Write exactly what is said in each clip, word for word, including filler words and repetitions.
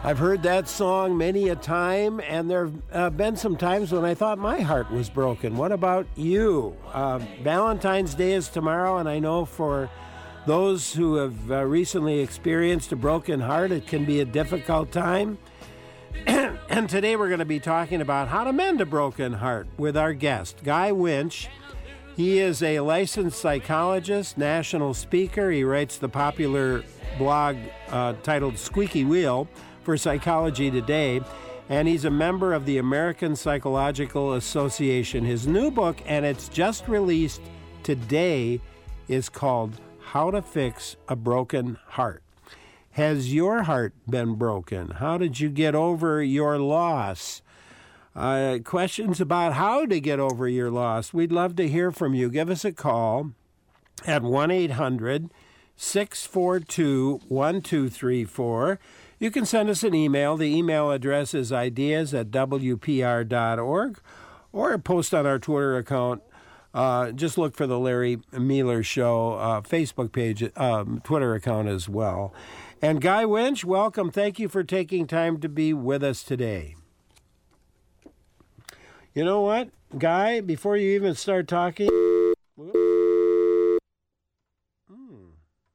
I've heard that song many a time, and there have uh, been some times when I thought my heart was broken. What about you? Uh, Valentine's Day is tomorrow, and I know for those who have uh, recently experienced a broken heart, it can be a difficult time. And today we're going to be talking about how to mend a broken heart with our guest, Guy Winch. He is a licensed psychologist, national speaker. He writes the popular blog uh, titled Squeaky Wheel for Psychology Today, and he's a member of the American Psychological Association. His new book, and it's just released today, is called How to Fix a Broken Heart. Has your heart been broken? How did you get over your loss? Uh, questions about how to get over your loss. We'd love to hear from you. Give us a call at one eight hundred six four two one two three four. You can send us an email. The email address is ideas at w p r dot org, or post on our Twitter account. Uh, just look for the Larry Mealer Show uh, Facebook page, um, Twitter account as well. And Guy Winch, welcome. Thank you for taking time to be with us today. You know what, Guy, before you even start talking... Hmm,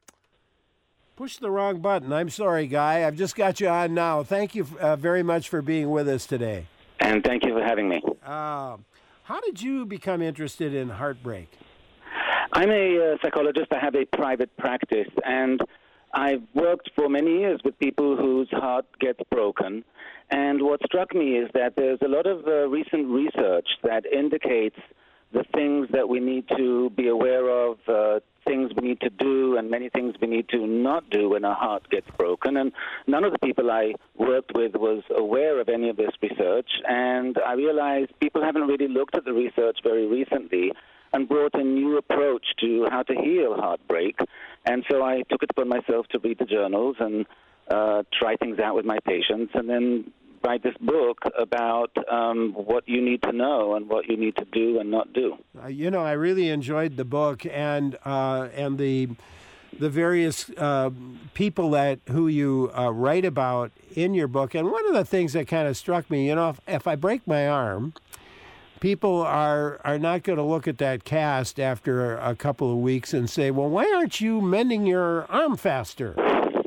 push the wrong button. I'm sorry, Guy. I've just got you on now. Thank you uh, very much for being with us today. And thank you for having me. Uh, how did you become interested in heartbreak? I'm a uh, psychologist. I have a private practice, and I've worked for many years with people whose heart gets broken. And what struck me is that there's a lot of uh, recent research that indicates the things that we need to be aware of, uh, things we need to do, and many things we need to not do when our heart gets broken. And none of the people I worked with was aware of any of this research. And I realized people haven't really looked at the research very recently and brought a new approach to how to heal heartbreak. And so I took it upon myself to read the journals and uh, try things out with my patients, and then write this book about um, what you need to know and what you need to do and not do. Uh, you know, I really enjoyed the book and uh, and the the various uh, people that who you uh, write about in your book. And one of the things that kind of struck me, you know, if, if I break my arm, people are are not going to look at that cast after a couple of weeks and say, well, why aren't you mending your arm faster?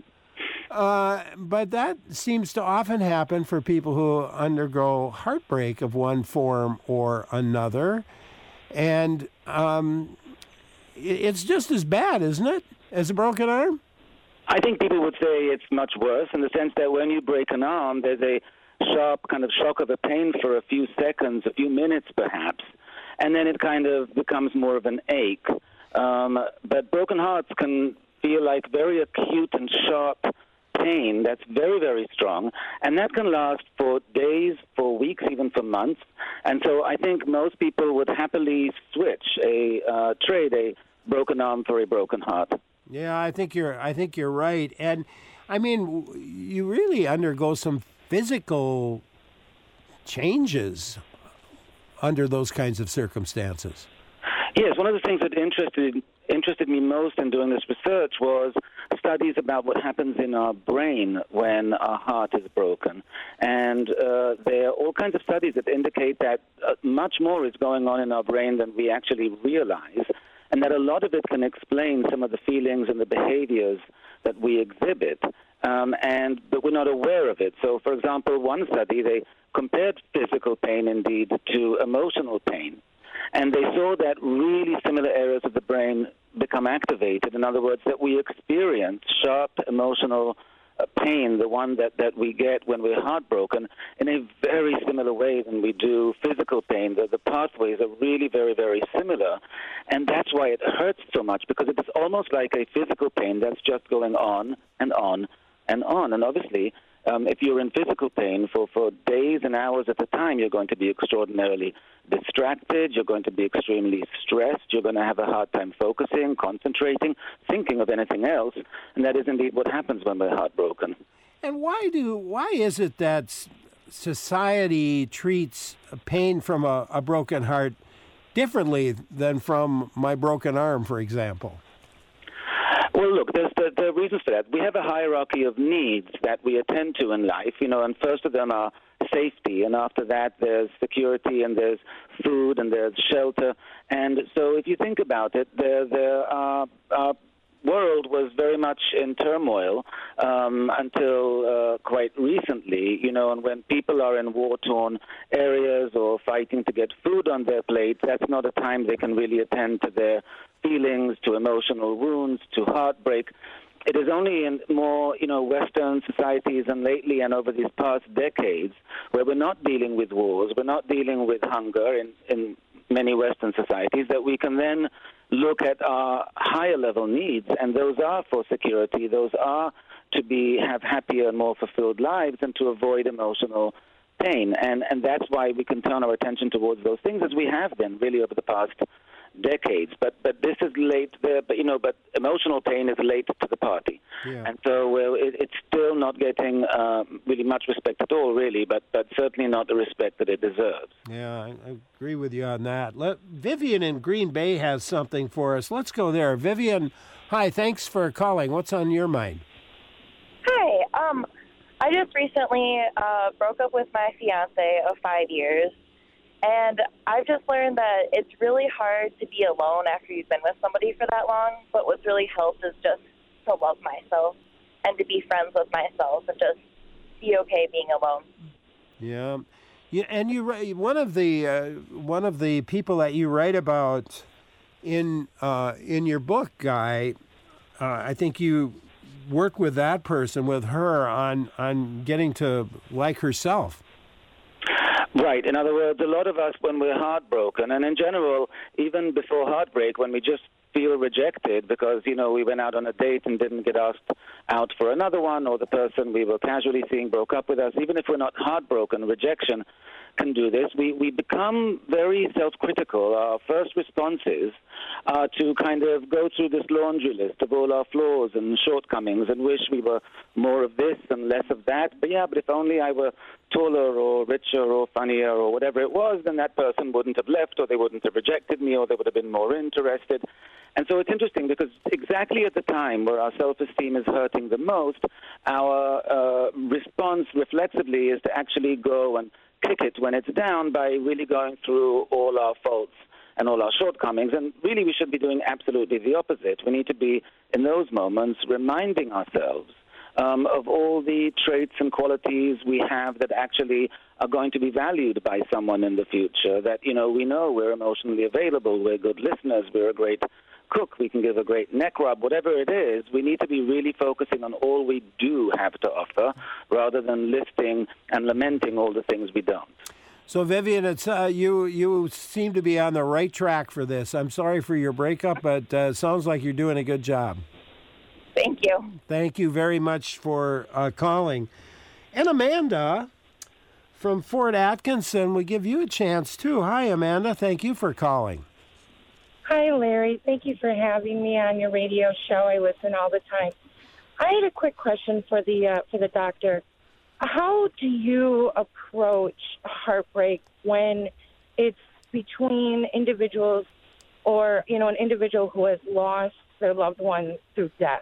Uh, but that seems to often happen for people who undergo heartbreak of one form or another. And um, it's just as bad, isn't it, as a broken arm? I think people would say it's much worse in the sense that when you break an arm, there's a sharp kind of shock of a pain for a few seconds, a few minutes perhaps, and then it kind of becomes more of an ache. Um, but broken hearts can feel like very acute and sharp pain that's very, very strong, and that can last for days, for weeks, even for months. And so I think most people would happily switch a uh, trade a broken arm for a broken heart. Yeah, I think you're. I think you're right. And I mean, you really undergo some physical changes under those kinds of circumstances. Yes, one of the things that interested interested me most in doing this research was studies about what happens in our brain when our heart is broken. And uh, there are all kinds of studies that indicate that uh, much more is going on in our brain than we actually realize, and that a lot of it can explain some of the feelings and the behaviors that we exhibit, um, and but we're not aware of it. So, for example, one study, they compared physical pain, indeed, to emotional pain. And they saw that really similar areas of the brain become activated. In other words, that we experience sharp emotional uh, pain, the one that, that we get when we're heartbroken, in a very similar way than we do physical pain. The, the pathways are really very, very similar. And that's why it hurts so much, because it is almost like a physical pain that's just going on and on and on. And obviously, Um, if you're in physical pain for, for days and hours at a time, you're going to be extraordinarily distracted, you're going to be extremely stressed, you're going to have a hard time focusing, concentrating, thinking of anything else, and that is indeed what happens when we're heartbroken. And why do why is it that society treats pain from a, a broken heart differently than from my broken arm, for example? Well, look, there's the, the reasons for that. We have a hierarchy of needs that we attend to in life, you know, and first of them are safety, and after that there's security, and there's food, and there's shelter. And so if you think about it, the, the uh, uh, world was very much in turmoil um, until uh, quite recently, you know, and when people are in war-torn areas or fighting to get food on their plates, that's not a time they can really attend to their feelings, to emotional wounds, to heartbreak. It is only in more, you know, Western societies and lately and over these past decades where we're not dealing with wars, we're not dealing with hunger in, in many Western societies, that we can then look at our higher level needs, and those are for security, those are to be have happier and more fulfilled lives and to avoid emotional pain. And, and that's why we can turn our attention towards those things, as we have been really over the past decades. But but this is late. The, but you know, but emotional pain is late to the party, yeah. And so well, it, it's still not getting uh, really much respect at all, really. But but certainly not the respect that it deserves. Yeah, I, I agree with you on that. Let, Vivian in Green Bay has something for us. Let's go there. Vivian, hi. Thanks for calling. What's on your mind? Hi. Um, I just recently uh, broke up with my fiance of five years. And I've just learned that it's really hard to be alone after you've been with somebody for that long. But what really helps is just to love myself and to be friends with myself and just be okay being alone. Yeah, yeah. And you write, one of the uh, one of the people that you write about in uh, in your book, Guy. Uh, I think you work with that person, with her, on on getting to like herself. Right. In other words, a lot of us, when we're heartbroken, and in general, even before heartbreak, when we just feel rejected because, you know, we went out on a date and didn't get asked out for another one, or the person we were casually seeing broke up with us, even if we're not heartbroken, rejection can do this. We, we become very self-critical. Our first responses are to kind of go through this laundry list of all our flaws and shortcomings and wish we were more of this and less of that. But yeah, but if only I were taller or richer or funnier or whatever it was, then that person wouldn't have left, or they wouldn't have rejected me, or they would have been more interested. And so it's interesting because exactly at the time where our self-esteem is hurting the most, our uh, response reflexively is to actually go and kick it when it's down by really going through all our faults and all our shortcomings. And really we should be doing absolutely the opposite. We need to be, in those moments, reminding ourselves um, of all the traits and qualities we have that actually are going to be valued by someone in the future. That, you know, we know we're emotionally available, we're good listeners, we're a great cook, we can give a great neck rub, whatever it is. We need to be really focusing on all we do have to offer rather than listing and lamenting all the things we don't. So, Vivian, it's uh, you you seem to be on the right track for this. I'm sorry for your breakup, but uh, it sounds like you're doing a good job. Thank you. Thank you very much for uh, calling. And Amanda from Fort Atkinson, we give you a chance, too. Hi, Amanda. Thank you for calling. Hi, Larry. Thank you for having me on your radio show. I listen all the time. I had a quick question for the uh, for the doctor. How do you approach heartbreak when it's between individuals, or, you know, an individual who has lost their loved one through death?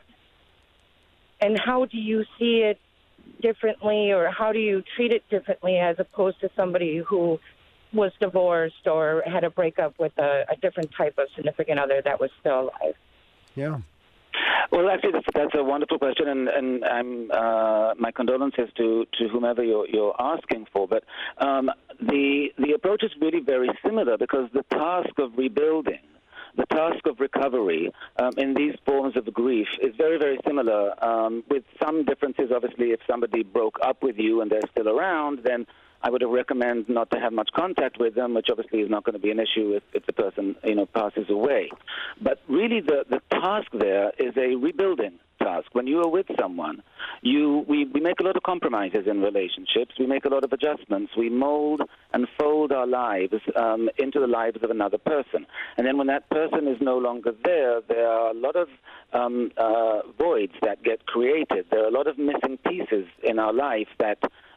And how do you see it differently, or how do you treat it differently as opposed to somebody who was divorced or had a breakup with a, a different type of significant other that was still alive? Yeah. Well, actually, that's, that's a wonderful question, and, and I'm, uh, my condolences to, to whomever you're, you're asking for. But um, the, the approach is really very similar, because the task of rebuilding, the task of recovery um, in these forms of grief is very, very similar, um, with some differences. Obviously, if somebody broke up with you and they're still around, then I would recommend not to have much contact with them, which obviously is not going to be an issue if, if the person, you know, passes away. But really the, the task there is a rebuilding task. When you are with someone, you we, we make a lot of compromises in relationships. We make a lot of adjustments. We mold and fold our lives um, into the lives of another person. And then when that person is no longer there, there are a lot of um, uh, voids that get created. There are a lot of missing pieces in our life that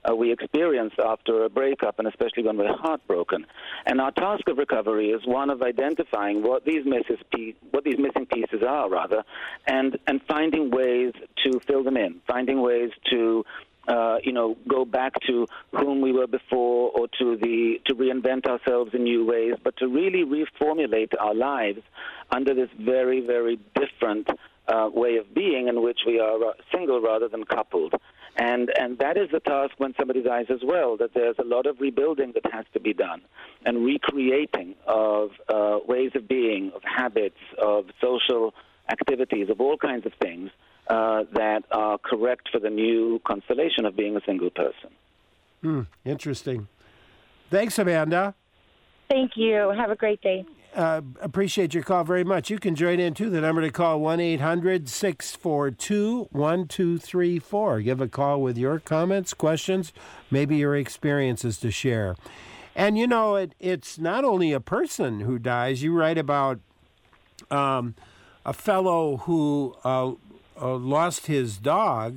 uh, we experience after a breakup, and especially when we're heartbroken. And our task of recovery is one of identifying what these misses pe- what these missing pieces are, rather, and and finding ways to fill them in, finding ways to Uh, you know, go back to whom we were before, or to the to reinvent ourselves in new ways, but to really reformulate our lives under this very, very different uh, way of being, in which we are single rather than coupled. And and that is the task when somebody dies as well, that there's a lot of rebuilding that has to be done, and recreating of uh, ways of being, of habits, of social activities, of all kinds of things, Uh, that are correct for the new constellation of being a single person. Hmm, interesting. Thanks, Amanda. Thank you. Have a great day. Uh, appreciate your call very much. You can join in, too. The number to call, one eight hundred six four two one two three four. Give a call with your comments, questions, maybe your experiences to share. And, you know, it, it's not only a person who dies. You write about um, a fellow who uh, Uh, lost his dog,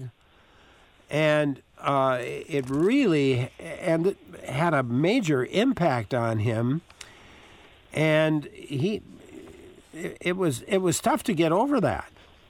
and uh, it really and it had a major impact on him. And he, it, it was it was tough to get over that.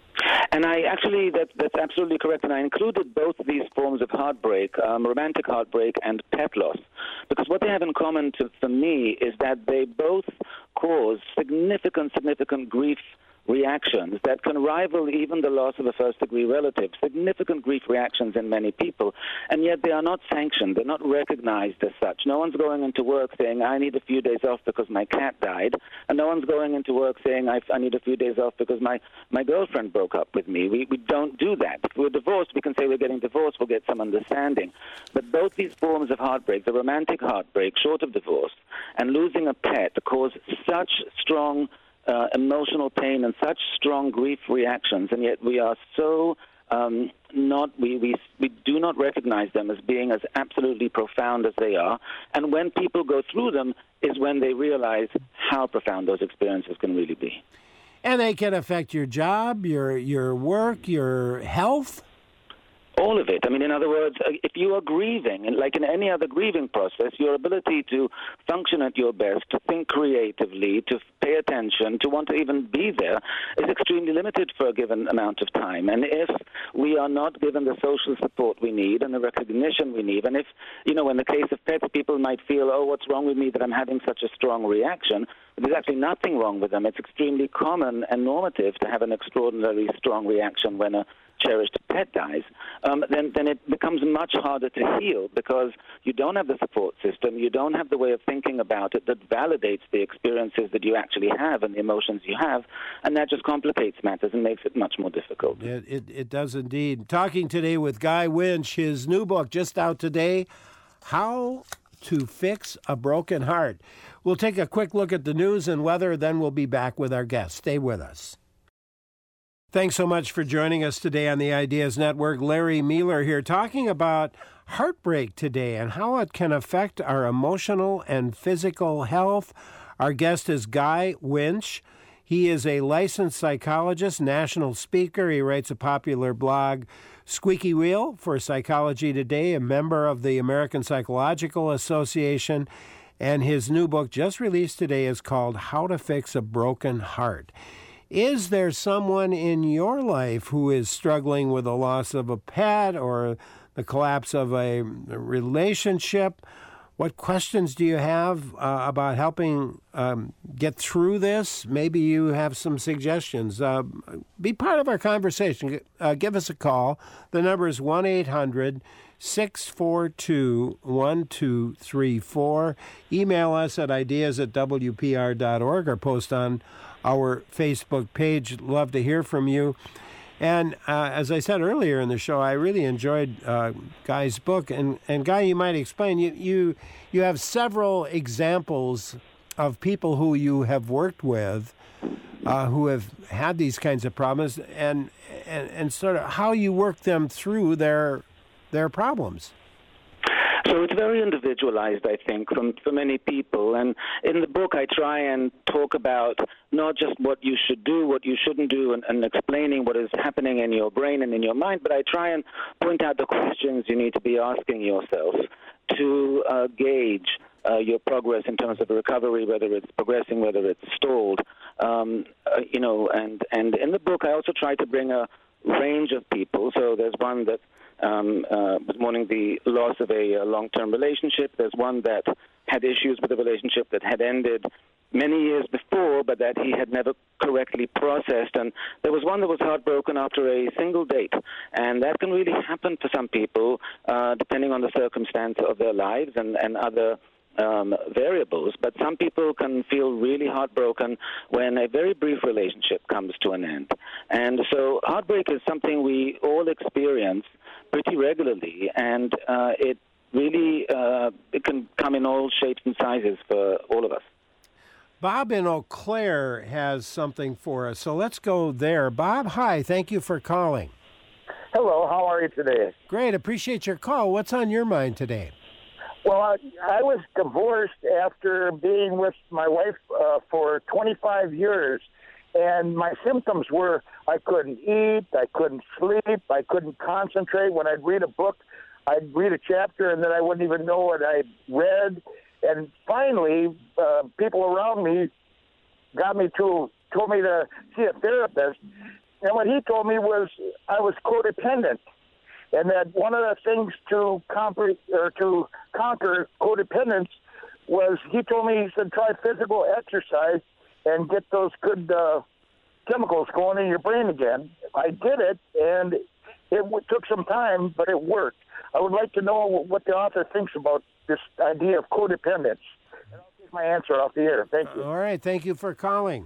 And I actually, that, that's absolutely correct. And I included both of these forms of heartbreak, um, romantic heartbreak and pet loss, because what they have in common to, for me is that they both cause significant, significant grief reactions that can rival even the loss of a first-degree relative, significant grief reactions in many people, and yet they are not sanctioned, they're not recognized as such. No one's going into work saying, I need a few days off because my cat died, and no one's going into work saying, I, I need a few days off because my, my girlfriend broke up with me. We, we don't do that. If we're divorced, we can say we're getting divorced, we'll get some understanding. But both these forms of heartbreak, the romantic heartbreak, short of divorce, and losing a pet, cause such strong Uh, emotional pain and such strong grief reactions, and yet we are so um, not we, we we do not recognize them as being as absolutely profound as they are. And when people go through them is when they realize how profound those experiences can really be. And they can affect your job, your your work, your health. All of it. I mean, in other words, if you are grieving, and like in any other grieving process, your ability to function at your best, to think creatively, to pay attention, to want to even be there, is extremely limited for a given amount of time. And if we are not given the social support we need and the recognition we need, and if, you know, in the case of pets, people might feel, oh, what's wrong with me that I'm having such a strong reaction? But there's actually nothing wrong with them. It's extremely common and normative to have an extraordinarily strong reaction when a cherished pet dies, um, then, then it becomes much harder to heal because you don't have the support system, you don't have the way of thinking about it that validates the experiences that you actually have and the emotions you have, and that just complicates matters and makes it much more difficult. It, it, it does indeed. Talking today with Guy Winch, his new book just out today, How to Fix a Broken Heart. We'll take a quick look at the news and weather, then we'll be back with our guest. Stay with us. Thanks so much for joining us today on the Ideas Network. Larry Mueller here talking about heartbreak today and how it can affect our emotional and physical health. Our guest is Guy Winch. He is a licensed psychologist, national speaker. He writes a popular blog, Squeaky Wheel for Psychology Today, a member of the American Psychological Association. And his new book, just released today, is called How to Fix a Broken Heart. Is there someone in your life who is struggling with the loss of a pet or the collapse of a relationship? What questions do you have uh, about helping um, get through this? Maybe you have some suggestions. Uh, be part of our conversation. Uh, give us a call. The number is one eight hundred six four two one two three four. Email us at ideas at w p r dot org or post on our Facebook page. Love to hear from you. And uh, as I said earlier in the show, I really enjoyed uh, Guy's book. And, and Guy, you might explain, you, you, you have several examples of people who you have worked with uh, who have had these kinds of problems and, and, and sort of how you work them through their their problems. So it's very individualized, I think, from, for many people. And in the book, I try and talk about not just what you should do, what you shouldn't do, and, and explaining what is happening in your brain and in your mind, but I try and point out the questions you need to be asking yourself to uh, gauge uh, your progress in terms of recovery, whether it's progressing, whether it's stalled. Um, uh, you know, and, and in the book, I also try to bring a range of people. So there's one that um, uh, was mourning the loss of a, a long-term relationship. There's one that had issues with a relationship that had ended many years before, but that he had never correctly processed. And there was one that was heartbroken after a single date. And that can really happen for some people, uh, depending on the circumstance of their lives and, and other um, variables. But some people can feel really heartbroken when a very brief relationship comes to an end. And so heartbreak is something we all experience pretty regularly, and uh, it really uh, it can come in all shapes and sizes for all of us. Bob in Eau Claire has something for us, so let's go there. Bob, hi, thank you for calling. Hello, how are you today? Great, appreciate your call. What's on your mind today? Well, I, I was divorced after being with my wife uh, for twenty-five years, and my symptoms were I couldn't eat, I couldn't sleep, I couldn't concentrate. When I'd read a book, I'd read a chapter, and then I wouldn't even know what I read. And finally, uh, people around me got me to, told me to see a therapist. And what he told me was I was codependent, and that one of the things to conquer, or to conquer codependence was, he told me, he said, try physical exercise and get those good uh, chemicals going in your brain again. I did it, and it w- took some time, but it worked. I would like to know what the author thinks about this idea of codependence. And I'll take my answer off the air. Thank you. All right, thank you for calling.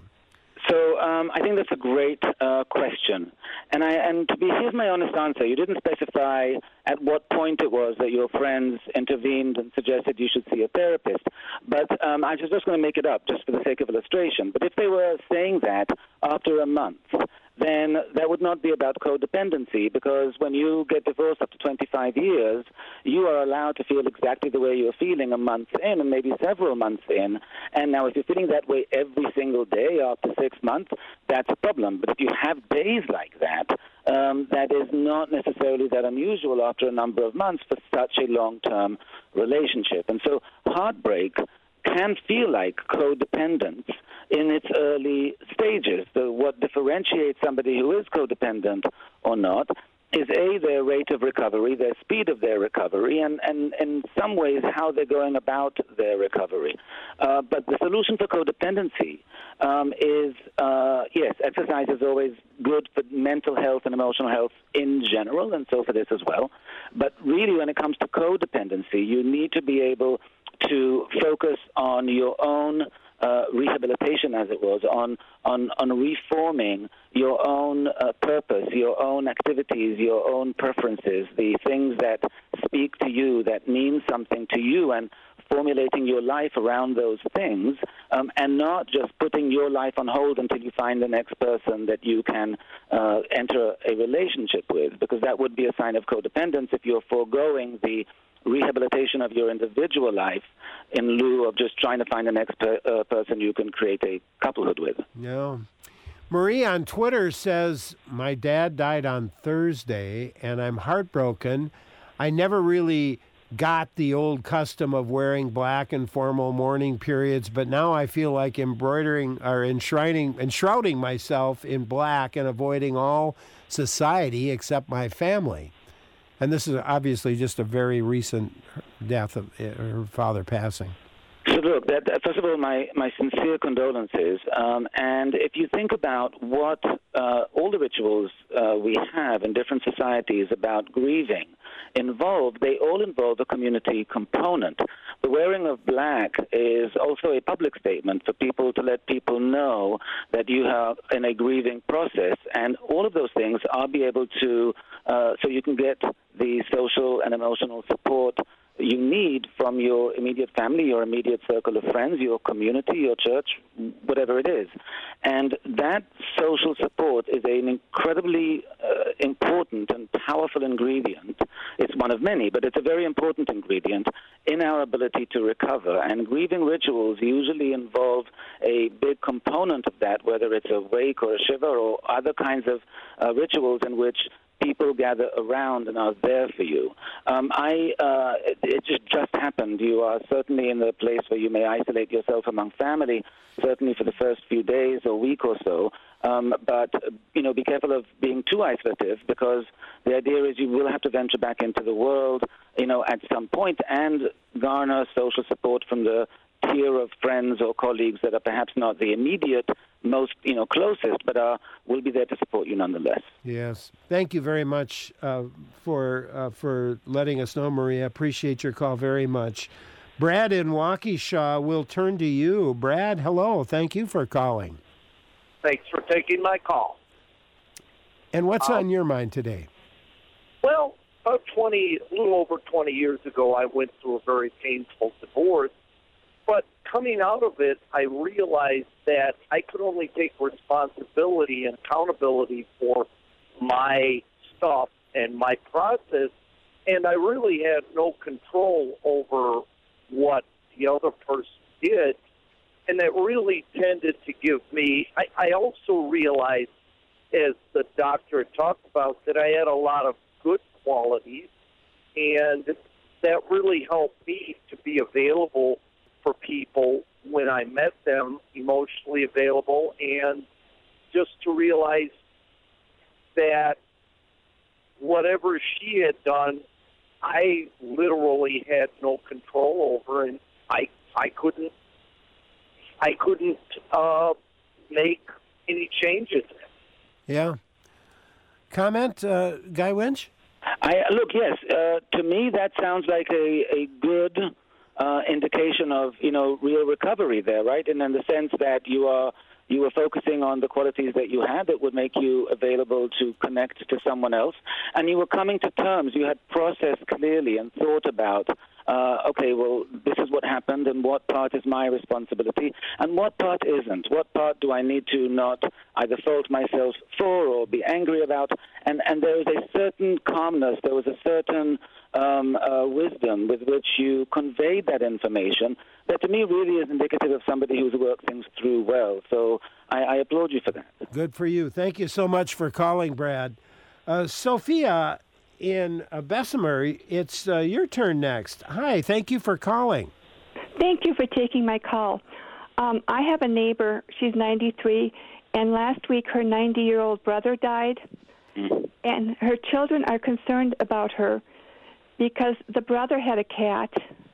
So um, I think that's a great uh, question. And I and to be here's my honest answer. You didn't specify at what point it was that your friends intervened and suggested you should see a therapist. But um, I was just going to make it up just for the sake of illustration. But if they were saying that after a month, then that would not be about codependency, because when you get divorced after twenty-five years, you are allowed to feel exactly the way you're feeling a month in and maybe several months in. And now if you're feeling that way every single day after six months, that's a problem. But if you have days like that, um, that is not necessarily that unusual after a number of months for such a long-term relationship. And so heartbreak can feel like codependence in its early stages. So what differentiates somebody who is codependent or not is, A, their rate of recovery, their speed of their recovery, and, and in some ways how they're going about their recovery. Uh, but the solution for codependency um, is, uh, yes, exercise is always good for mental health and emotional health in general, and so for this as well. But really, when it comes to codependency, you need to be able to focus on your own uh, rehabilitation, as it was, on on, on reforming your own uh, purpose, your own activities, your own preferences, the things that speak to you, that mean something to you, and formulating your life around those things, um, and not just putting your life on hold until you find the next person that you can uh, enter a relationship with, because that would be a sign of codependence if you're foregoing the rehabilitation of your individual life in lieu of just trying to find the next per, uh, person you can create a couplehood with. Yeah. Marie on Twitter says, my dad died on Thursday, and I'm heartbroken. I never really got the old custom of wearing black in formal mourning periods, but now I feel like embroidering or enshrining, enshrouding myself in black and avoiding all society except my family. And this is obviously just a very recent death of her father passing. So look, that, that, first of all, my, my sincere condolences. Um, and if you think about what uh, all the rituals uh, we have in different societies about grieving involve, they all involve a community component. The wearing of black is also a public statement for people to let people know that you are in a grieving process. And all of those things, I'll be able to, uh, so you can get the social and emotional support you need from your immediate family, your immediate circle of friends, your community, your church, whatever it is. And that social support is an incredibly uh, important and powerful ingredient. It's one of many, but it's a very important ingredient in our ability to recover. And grieving rituals usually involve a big component of that, whether it's a wake or a shiva or other kinds of uh, rituals in which people gather around and are there for you. Um, I, uh, it, it just, just happened. You are certainly in the place where you may isolate yourself among family, certainly for the first few days or week or so. Um, but, you know, be careful of being too isolative, because the idea is you will have to venture back into the world, you know, at some point and garner social support from the tier of friends or colleagues that are perhaps not the immediate most, you know, closest, but uh, will be there to support you nonetheless. Yes. Thank you very much uh, for uh, for letting us know, Maria. Appreciate your call very much. Brad in Waukesha, will turn to you. Brad, hello. Thank you for calling. Thanks for taking my call. And what's um, on your mind today? Well, about twenty, a little over twenty years ago, I went through a very painful divorce. But coming out of it, I realized that I could only take responsibility and accountability for my stuff and my process, and I really had no control over what the other person did, and that really tended to give me, I, I also realized, as the doctor talked about, that I had a lot of good qualities, and that really helped me to be available for people when I met them, emotionally available, and just to realize that whatever she had done, I literally had no control over, and I I couldn't I couldn't uh, make any changes. Yeah. Comment, uh, Guy Winch? I look, yes. Uh, to me, that sounds like a a good Uh, indication of, you know, real recovery there, right? And in the sense that you are you were focusing on the qualities that you had that would make you available to connect to someone else, and you were coming to terms. You had processed clearly and thought about, uh, okay, well, this is what happened, and what part is my responsibility, and what part isn't. What part do I need to not either fault myself for or be angry about? And and there was a certain calmness, there was a certain Um, uh, wisdom with which you conveyed that information that to me really is indicative of somebody who's worked things through well. So I, I applaud you for that. Good for you. Thank you so much for calling, Brad. Uh, Sophia in uh, Bessemer, it's uh, your turn next. Hi, thank you for calling. Thank you for taking my call. Um, I have a neighbor, she's ninety-three, and last week her ninety-year-old brother died, mm-hmm. and her children are concerned about her because the brother had a cat,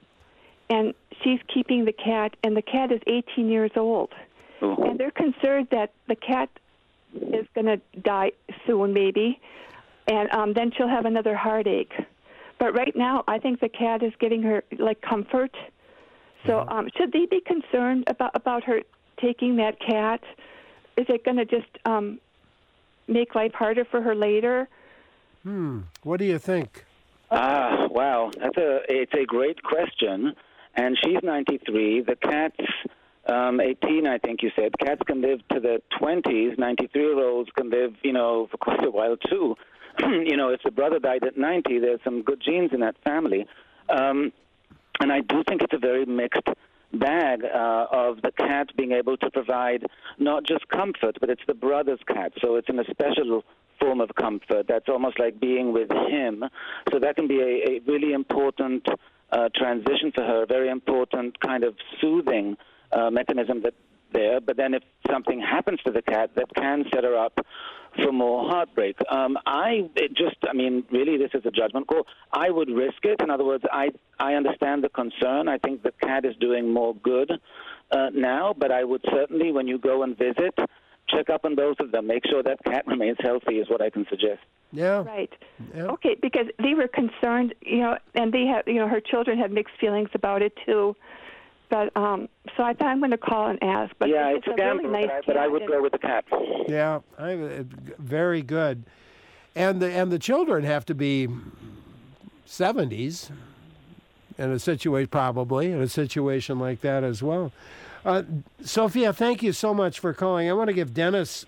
and she's keeping the cat, and the cat is eighteen years old. Oh. And they're concerned that the cat is going to die soon, maybe, and um, then she'll have another heartache. But right now, I think the cat is giving her, like, comfort. So um, should they be concerned about, about her taking that cat? Is it going to just um, make life harder for her later? Hmm. What do you think? Ah, wow. That's a, it's a great question. And she's ninety-three. The cat's um, eighteen, I think you said. Cats can live to the twenties. ninety-three-year-olds can live, you know, for quite a while, too. You know, if the brother died at ninety, there's some good genes in that family. Um, and I do think it's a very mixed bag uh, of the cat being able to provide not just comfort, but it's the brother's cat. So it's in a special form of comfort. That's almost like being with him. So that can be a, a really important uh, transition for her, a very important kind of soothing uh, mechanism that there. But then if something happens to the cat, that can set her up for more heartbreak. Um, I it just, I mean, really this is a judgment call. I would risk it. In other words, I, I understand the concern. I think the cat is doing more good uh, now, but I would certainly, when you go and visit, check up on both of them. Make sure that cat remains healthy is what I can suggest. Yeah. Right. Yeah. Okay, because they were concerned, you know, and they have, you know, her children had mixed feelings about it too. But um, so I thought I'm going to call and ask. But yeah, it's, it's a, a gamble, really nice but, I, but I would go with the cat. Yeah, I, very good. And the and the children have to be seventies. in a situation, probably, in a situation like that as well. Uh, Sophia, thank you so much for calling. I want to give Dennis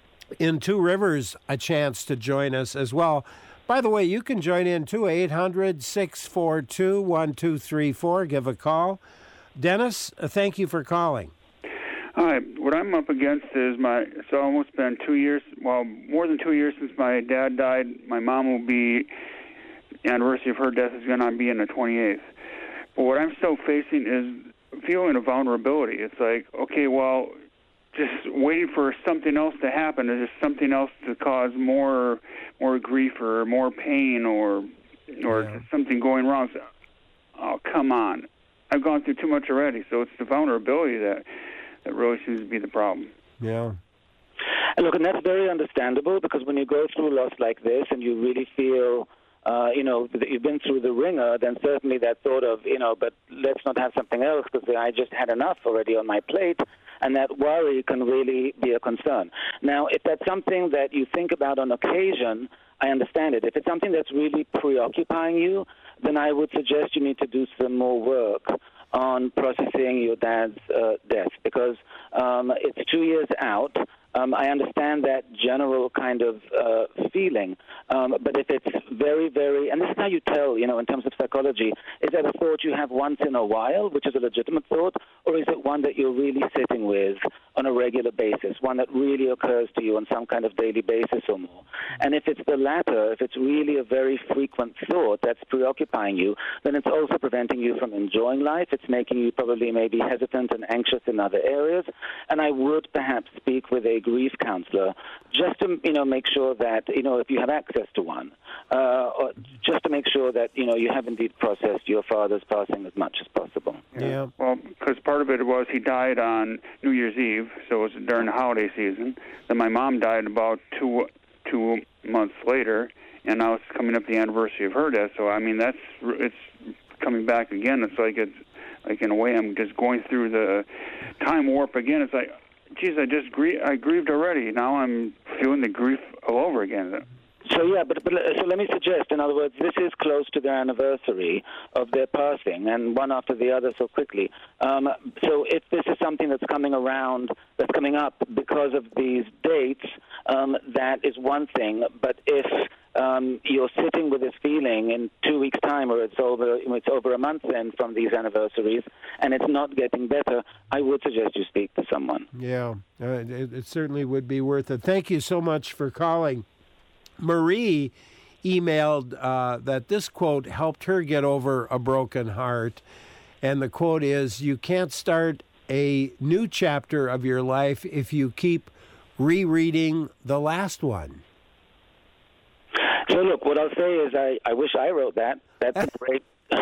in Two Rivers a chance to join us as well. By the way, you can join in too, eight hundred, six four two, one two three four. Give a call. Dennis, uh, thank you for calling. Hi. What I'm up against is my, it's almost been two years, well, more than two years since my dad died. My mom will be, the anniversary of her death is going to be on the twenty-eighth. But what I'm still facing is feeling of vulnerability. It's like, okay, well, just waiting for something else to happen, or just something else to cause more more grief or more pain or or yeah. something going wrong. So, oh, come on. I've gone through too much already. So it's the vulnerability that, that really seems to be the problem. Yeah. And look, and that's very understandable, because when you go through loss like this and you really feel, uh, you know, that you've been through the ringer, then certainly that thought of, you know, but let's not have something else because I just had enough already on my plate, and that worry can really be a concern. Now, if that's something that you think about on occasion, I understand it. If it's something that's really preoccupying you, then I would suggest you need to do some more work on processing your dad's uh, death, because um, it's two years out. Um, I understand that general kind of uh, feeling, um, but if it's very, very, and this is how you tell, you know, in terms of psychology, is that a thought you have once in a while, which is a legitimate thought, or is it one that you're really sitting with on a regular basis, one that really occurs to you on some kind of daily basis or more? And if it's the latter, if it's really a very frequent thought that's preoccupying you, then it's also preventing you from enjoying life. It's making you probably maybe hesitant and anxious in other areas. And I would perhaps speak with a grief counselor just to, you know, make sure that, you know, if you have access to one, uh, or just to make sure that, you know, you have indeed processed your father's passing as much as possible. Yeah. yeah. Well, because part of it was he died on New Year's Eve, so it was during the holiday season. Then my mom died about two two months later, and now it's coming up the anniversary of her death. So I mean, that's it's coming back again. It's like it's like in a way I'm just going through the time warp again. It's like, geez, I just grie- I grieved already. Now I'm feeling the grief all over again. So yeah, but, but so let me suggest, in other words, this is close to their anniversary of their passing, and one after the other so quickly. Um, so if this is something that's coming around, that's coming up because of these dates, um, that is one thing. But if um, you're sitting with this feeling in two weeks' time, or it's over, it's over a month then from these anniversaries, and it's not getting better, I would suggest you speak to someone. Yeah, uh, it, it certainly would be worth it. Thank you so much for calling. Marie emailed uh, that this quote helped her get over a broken heart. And the quote is, "You can't start a new chapter of your life if you keep rereading the last one." So look, what I'll say is I, I wish I wrote that. That's great.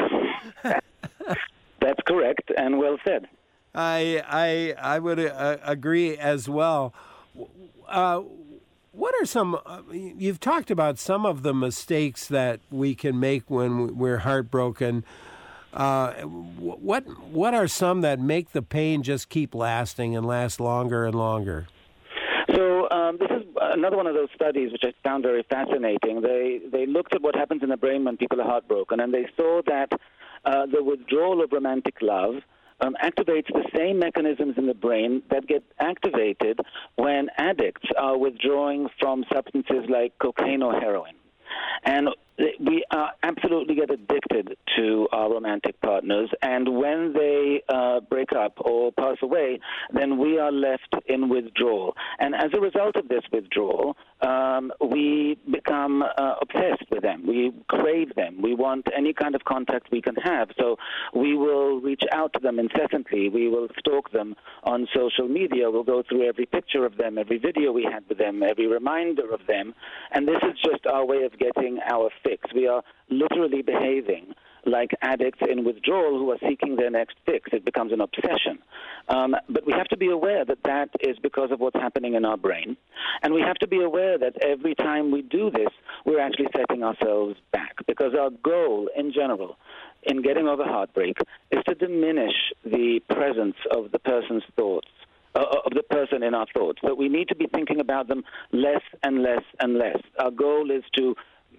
That's correct and well said. I I, I would uh, agree as well. Uh, What are some, uh, you've talked about some of the mistakes that we can make when we're heartbroken. Uh, what what are some that make the pain just keep lasting and last longer and longer? So um, this is another one of those studies which I found very fascinating. They, they looked at what happens in the brain when people are heartbroken, and they saw that uh, the withdrawal of romantic love Um, activates the same mechanisms in the brain that get activated when addicts are withdrawing from substances like cocaine or heroin. And we uh, absolutely get addicted to our romantic partners, and when they uh, break up or pass away, then we are left in withdrawal. And as a result of this withdrawal, um, we become uh, obsessed with them. We crave them. We want any kind of contact we can have. So we will reach out to them incessantly. We will stalk them on social media. We'll go through every picture of them, every video we had with them, every reminder of them. And this is just our way of getting our fix. We are literally behaving like addicts in withdrawal who are seeking their next fix. It becomes an obsession. Um, but we have to be aware that that is because of what's happening in our brain. And we have to be aware that every time we do this, we're actually setting ourselves back, because our goal in general in getting over heartbreak is to diminish the presence of the person's thoughts, uh, of the person in our thoughts. But we need to be thinking about them less and less and less. Our goal is to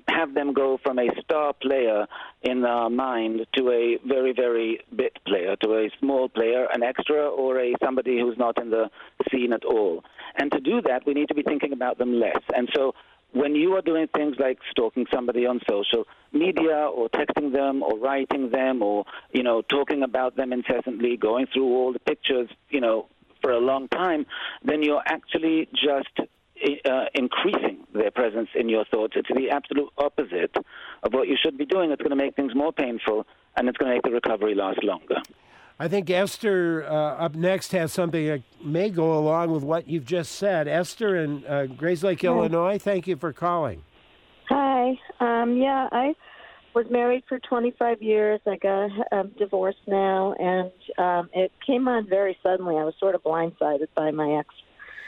have them go from a star player in our mind to a very, very bit player, to a small player, an extra, or a somebody who's not in the scene at all. And to do that, we need to be thinking about them less. And so when you are doing things like stalking somebody on social media or texting them or writing them or, you know, talking about them incessantly, going through all the pictures, you know, for a long time, then you're actually just uh, increasing their presence in your thoughts. It's the absolute opposite of what you should be doing. It's going to make things more painful, and it's going to make the recovery last longer. I think Esther uh, up next has something that may go along with what you've just said. Esther in uh, Grayslake, Hi. Illinois, thank you for calling. Hi. Um, yeah, I was married for twenty-five years. I got um, divorced now, and um, it came on very suddenly. I was sort of blindsided by my ex.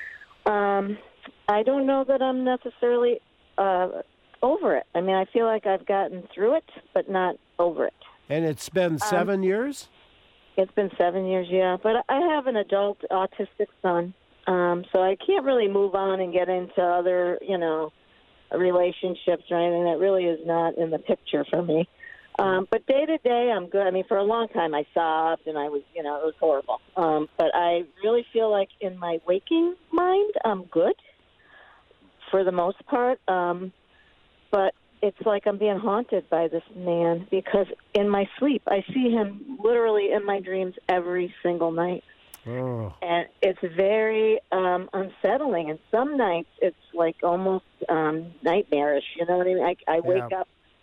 Um, I don't know that I'm necessarily uh, over it. I mean, I feel like I've gotten through it, but not over it. And it's been seven um, years? It's been seven years, yeah. But I have an adult autistic son, um, so I can't really move on and get into other, you know, relationships or anything. That really is not in the picture for me. Um, but day to day, I'm good. I mean, for a long time, I sobbed and I was, you know, it was horrible. Um, but I really feel like in my waking mind, I'm good for the most part. Um, but it's like I'm being haunted by this man because in my sleep, I see him literally in my dreams every single night. Oh. And it's very um, unsettling. And some nights it's like almost um, nightmarish. You know what I mean? I, I wake Yeah. up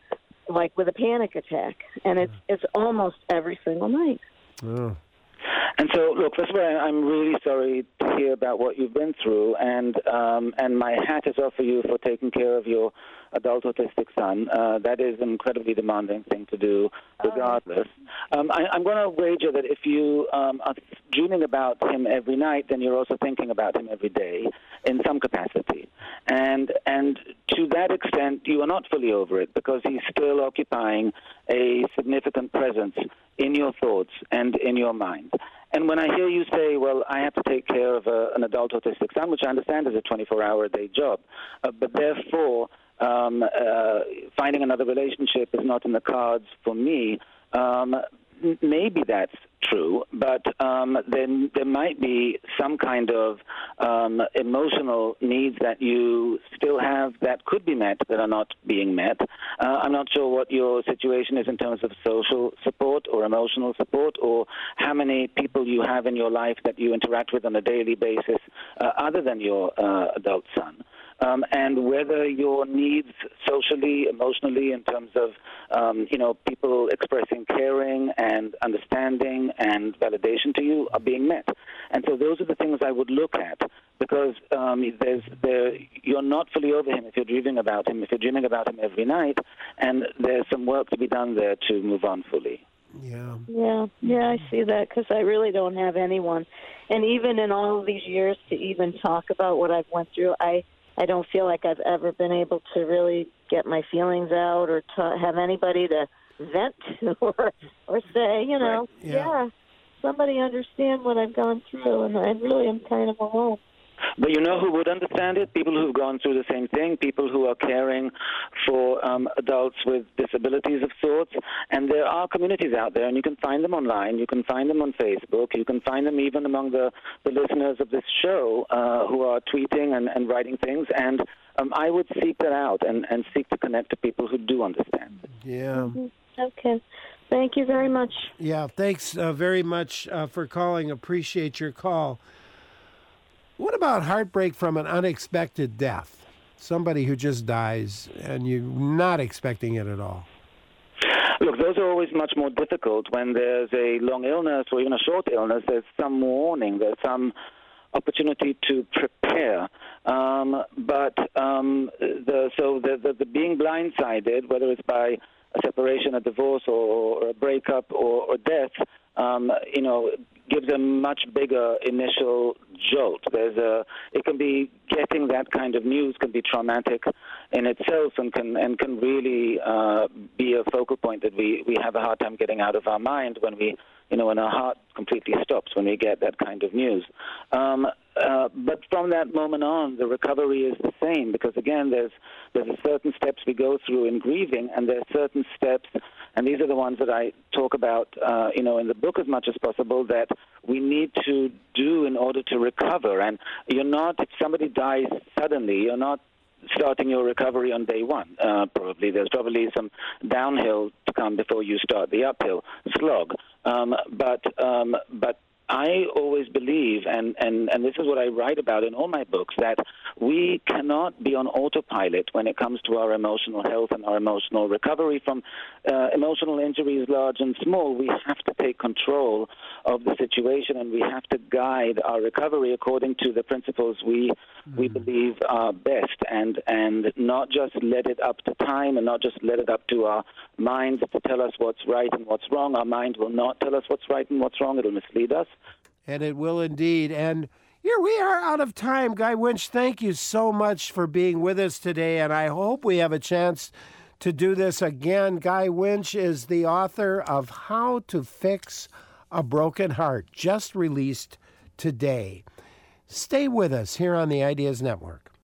like with a panic attack, and it's it's almost every single night. Oh. And so, look, first of all, I'm really sorry to hear about what you've been through, and um, and my hat is off for you for taking care of your adult autistic son. Uh, that is an incredibly demanding thing to do, regardless. Um, I, I'm going to wager that if you um, are dreaming about him every night, then you're also thinking about him every day in some capacity. And and to that extent, you are not fully over it because he's still occupying a significant presence in your thoughts and in your mind. And when I hear you say, well, I have to take care of a, an adult autistic son, which I understand is a twenty-four hour a day job, uh, but therefore um, uh, finding another relationship is not in the cards for me, um, maybe that's true, but um, then there might be some kind of um, emotional needs that you still have that could be met that are not being met. Uh, I'm not sure what your situation is in terms of social support or emotional support or how many people you have in your life that you interact with on a daily basis uh, other than your uh, adult son. Um, and whether your needs socially, emotionally, in terms of, um, you know, people expressing caring and understanding and validation to you are being met. And so those are the things I would look at because um, there's there you're not fully over him if you're dreaming about him, if you're dreaming about him every night, and there's some work to be done there to move on fully. Yeah. Yeah, yeah, I see that because I really don't have anyone. And even in all of these years to even talk about what I've went through, I I don't feel like I've ever been able to really get my feelings out or to have anybody to vent to or, or say, you know, Right. Yeah. yeah, somebody understand what I've gone through, and I really am kind of alone. But you know who would understand it? People who've gone through the same thing, people who are caring for um, adults with disabilities of sorts. And there are communities out there, and you can find them online. You can find them on Facebook. You can find them even among the, the listeners of this show uh, who are tweeting and, and writing things. And um, I would seek that out and, and seek to connect to people who do understand. Yeah. Mm-hmm. Okay. Thank you very much. Yeah, thanks uh, very much uh, for calling. Appreciate your call. What about heartbreak from an unexpected death? Somebody who just dies and you're not expecting it at all. Look, those are always much more difficult when there's a long illness or even a short illness. There's some warning. There's some opportunity to prepare. Um, but um, the, so the, the, the being blindsided, whether it's by a separation, a divorce, or, or a breakup, or, or death, um, you know, gives a much bigger initial jolt. There's a, it can be getting that kind of news can be traumatic in itself and can and can really uh, be a focal point that we, we have a hard time getting out of our mind when we you know, when our heart completely stops when we get that kind of news. Um, uh, but from that moment on, the recovery is the same because, again, there's there's a certain steps we go through in grieving, and there are certain steps, and these are the ones that I talk about, uh, you know, in the book as much as possible, that we need to do in order to recover. And you're not, if somebody dies suddenly, you're not starting your recovery on day one. Uh, probably there's probably some downhill to come before you start the uphill slog. Um, but um, but I always believe, and, and, and this is what I write about in all my books, that we cannot be on autopilot when it comes to our emotional health and our emotional recovery from uh, emotional injuries, large and small. We have to take control of the situation, and we have to guide our recovery according to the principles we mm-hmm. we believe are best, and, and not just let it up to time and not just let it up to our minds to tell us what's right and what's wrong. Our mind will not tell us what's right and what's wrong. It'll mislead us. And it will indeed. And here we are out of time. Guy Winch, thank you so much for being with us today, and I hope we have a chance to do this again. Guy Winch is the author of How to Fix a Broken Heart, just released today. Stay with us here on the Ideas Network.